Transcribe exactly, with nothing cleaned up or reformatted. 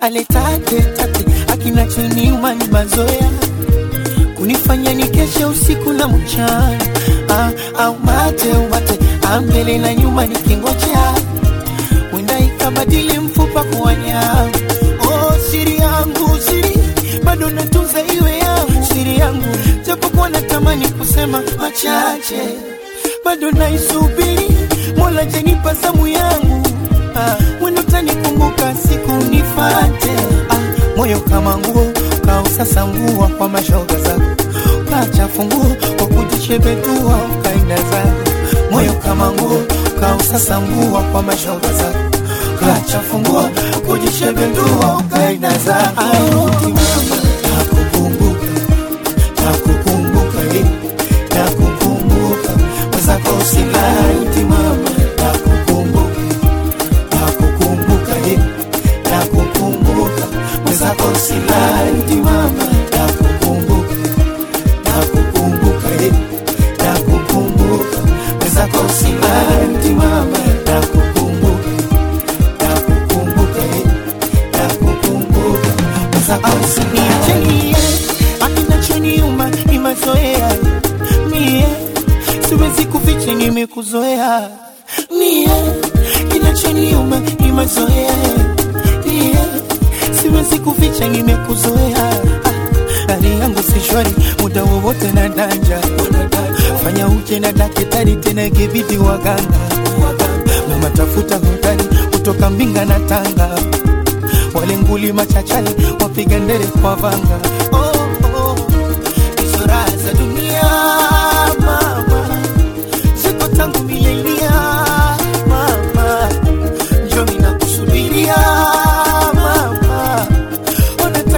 aletate tate akinachoniuma ni mazoea kunifanya nikeshe usiku na mchana. Ah, au mate umate ambele na nyuma nikingojea wenda ikabadili mfupa kwa nyama. Oh, siri yangu siri bado natunza iwe yangu siri yangu, japo kwa natamani kusema machache bado naisubiri Mola janipa zamu yangu. Ah, wendo tanikumbuka siku nifate. Ah, moyo kama nguo kausasa nguo kwa mashoga zako, kacha funguo kwa kujishebetua ukaenda zako. Moyo kama nguo kausasa nguo kwa mashoga zako, kacha funguo kujishebetua ukaenda zako. Ayuti mama nakukumbuka nakukumbuka eh nakukumbuka wazako usilayuti mama nakukumbuka nakukumbuka eh nakukumbuka wazako usilayuti mama nakukumbuka nakukumbuka eh nakukumbuka wazako usilayuti mama nakukumbuka nakukumbuka eh nakukumbuka wazako usilayuti akinachoniuma ni mazoea mie siwezi kuficha nimekuzoea mie kinachoniuma ni mazoea mie siwezi kuficha nimekuzoea. Ah, hali yangu si shwari muda wowote na danja fanya uje na daktari tena ikibidi waganga mama tafuta hodari kutoka Mbinga na Tanga wale nguli machachali wapiga ndere kwa vanga. Oh,